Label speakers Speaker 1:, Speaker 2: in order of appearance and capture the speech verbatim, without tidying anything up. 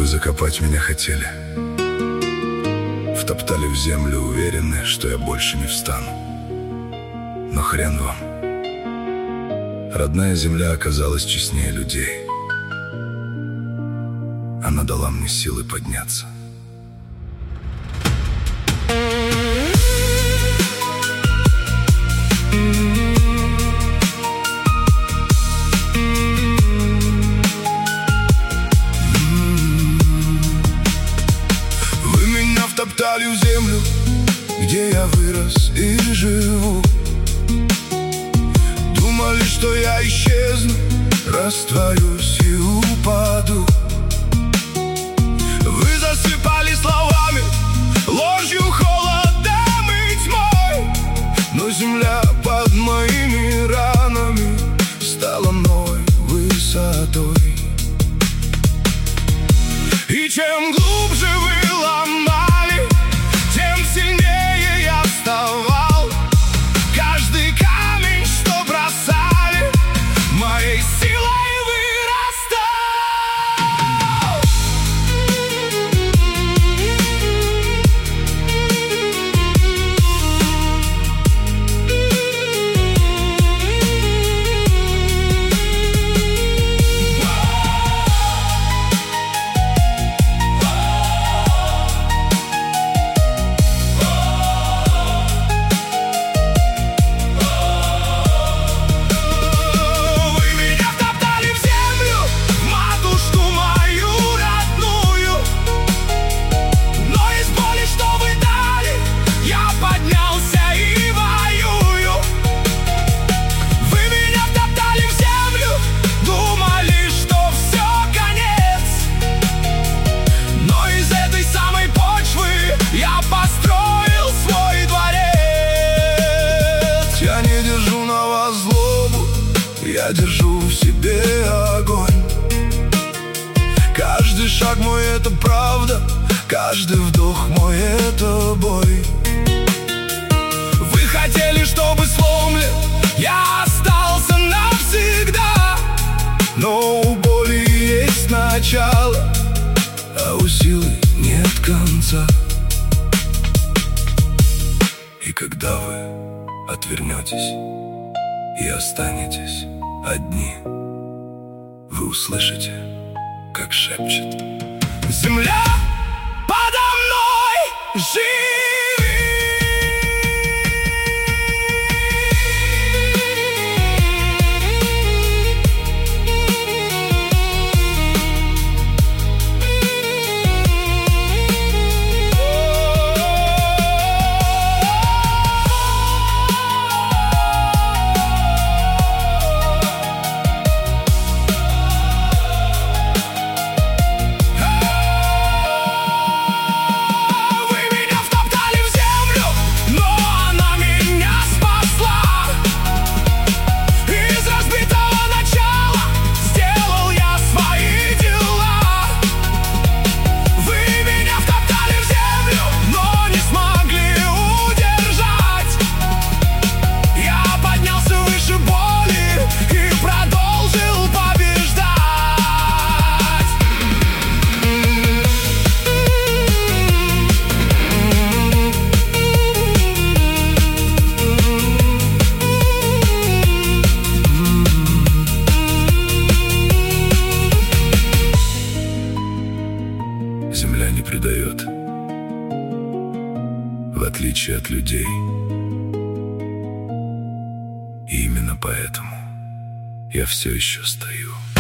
Speaker 1: закопать меня хотели, втоптали в землю, уверены, что я больше не встану. Но хрен вам. Родная земля оказалась честнее людей. Она дала мне силы подняться. Вы меня втоптали в землю, где я вырос и живу. Думали, что я исчезну, растворюсь и упаду. Вы засыпали словами, ложью, холодом и тьмой, но земля под моими ранами стала новой высотой. И чем глубже вы ломали, тем сильнее я вставал. Каждый камень, что бросали, моей силой вырастал. Я держу в себе огонь. Каждый шаг мой — это правда, каждый вдох мой — это бой. Вы хотели, чтобы сломлен я остался навсегда, но у боли есть начало, а у силы нет конца. И когда вы отвернетесь и останетесь одни, вы услышите, как шепчет земля подо мной: живи! Земля не предает, в отличие от людей. И именно поэтому я все еще стою.